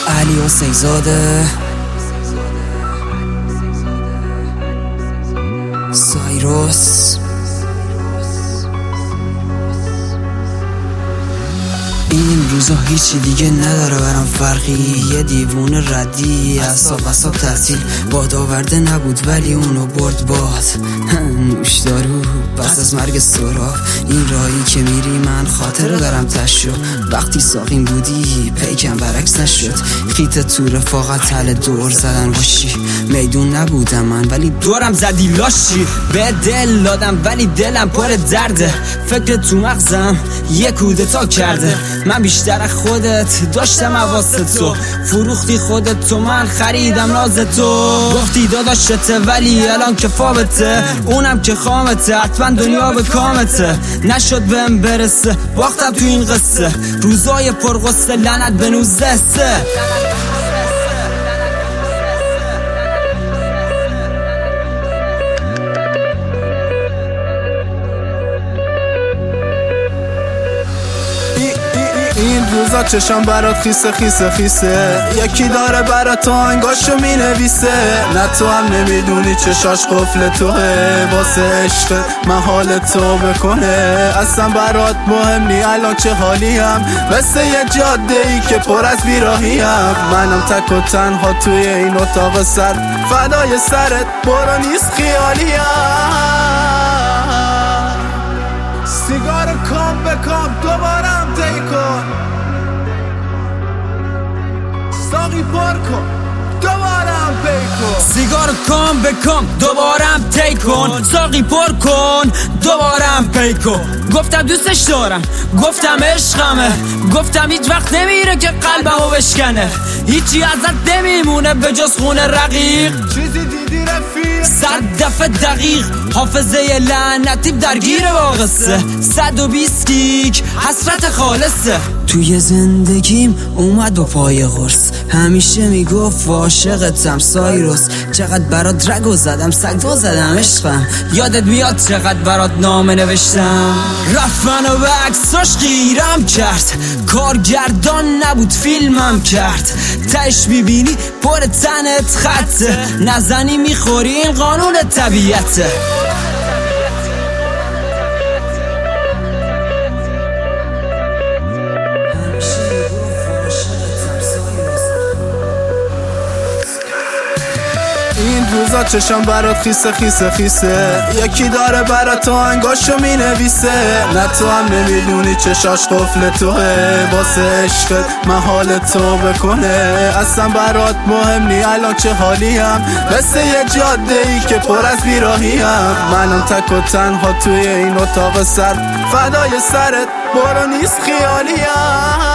علی حسین زاده، سایروس. این روزا هیچی دیگه نداره برام فرقی، یه دیوون ردی اعصاب تعطیل، باد آورده نبود ولی اونو برد باد. نوش دارو پس از مرگ سراغ، این راهی که میری من خاطره دارم تشو، وقتی ساقیم بودی پیکم برعکس نشد، خیت تو رفاقت تل دور زدن باشی، میدون نبودم من ولی دورم زدی لاشی، به دل دادم ولی دلم پر درده، فکر تو مغزم یه کودتا کرده، من بیشتر خودت داشتم حواست تو، فروختی خودت تو من خریدم ناز تو، گفتی داداشته ولی الان که فابته، اونم که خامته حتما دنیا به کامته، نشد بهم برسه باختم تو این قصه، روزای پرغصه لعنت به 19. این روزا چشم برات خیسه خیسه خیسه، یکی داره برات تو انگاشو مینویسه، نه تو هم نمیدونی چشاش قفل توه، واسه عشق من حال تو بکنه، اصلا برات مهم نی الان چه حالیم، مثل یه جاده ای که پر از بیراهیم، منم تک و تنها توی این اتاق سرد، فدای سرت برو نیست خیالیم، سیگار کام به کام دوبارم دی کن، ساقی پر کن دوبارم پی کن، سیگار کام به کام دوبارم تی کن، ساقی پر کن دوبارم پی کن، گفتم دوستش دارم، گفتم عشقمه، گفتم هیچ وقت نمیره که قلبمو بشکنه، هیچی ازت نمیمونه به جز خون رقیق، چیزی دیدی رفیق 100 دفعه دقیق، حافظه لعنتیم درگیر با قصه، 120 گیگ حسرت خالصه، توی زندگیم اومد با پای قرص، همیشه میگفت عاشقتم سایروس، چقدر برات رگو زدم سگو زدم عشقم، یادت میاد چقدر برات نامه نوشتم، رفت منو به عکساش خیرم کرد، کارگردان نبود فیلمم کرد، تش میبینی پر تنت خطه، نزنی میخوری این قانون طبیعته. این روزا چشم برات خیسه خیسه خیسه، یکی داره برات تو انگاشو مینویسه، نه تو هم نمیدونی چشاش قفل توه، واسه عشق من حال تو بکنه، اصلا برات مهم نی الان چه حالیم، مثل یه جاده ای که پر از بیراهیم، منم تک و تنها توی این اتاق سرد، فدای سرت برو نیست خیالیم.